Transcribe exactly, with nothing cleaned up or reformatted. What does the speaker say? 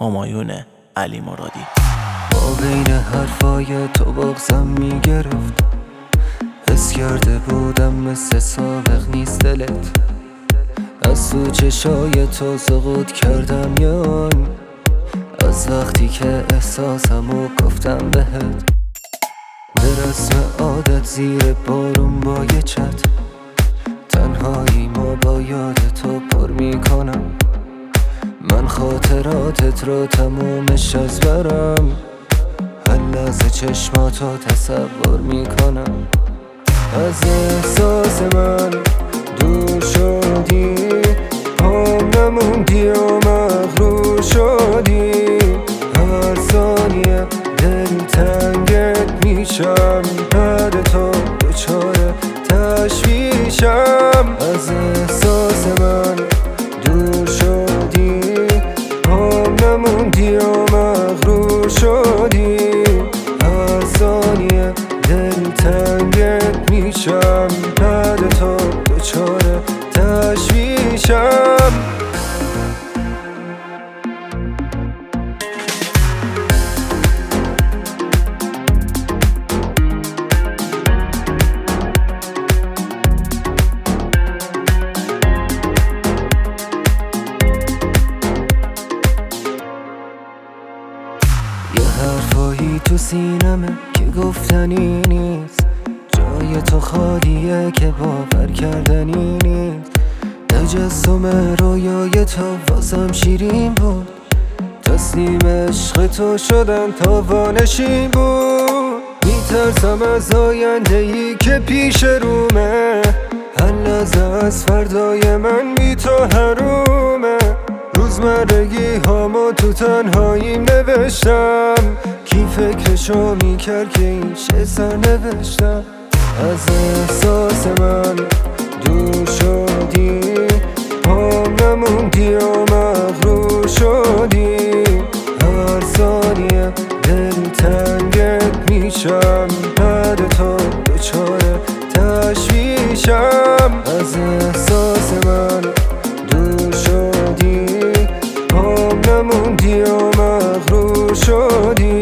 همایون علی مرادی. با بین حرفای تو بغزم میگرفت، حس کرده بودم مثل سابق نیست دلت. از تو چشای تو سقوط کردم یان، از وقتی که احساسمو گفتم بهت. به رسم عادت زیر بارون با یه چت، تنهایی ما با یاد تو پر میکنم. من خاطراتت رو تمومش از برم، هر لحظه چشماتو تصور میکنم. از احساس من دور شدی، پام نموندی و مغرور شدی. هر ثانیه دلتنگت میشم، بعد تو دچار تشویشم. از احساس من دور شدی، پام نموندی و مغرور شدی. هر ثانیه دلتنگت میشم، بعد تو دچار تشویشم. یه حرفایی تو سینمه که گفتنی نیست، جای تو خالیه که باور کردنی نیست. تجسم رویای تو واسم شیرین بود، تسلیم عشق تو شدم تا وانشین بود. میترسم از آینده ای که پیش رومه، هر لحظه از فردای من بی تو حرومه. روزمرگی هامو تو تنهاییم نوشتم، کی فکرشو میکرد که این شه سر نوشتم. از احساس من دور شدی، پام نموندی و مغرور شدی. هر ثانیه دلتنگت میشم، بعد تو دچار تشویشم. از احساس من دور شدی، پام نموندی و مغرور شدی.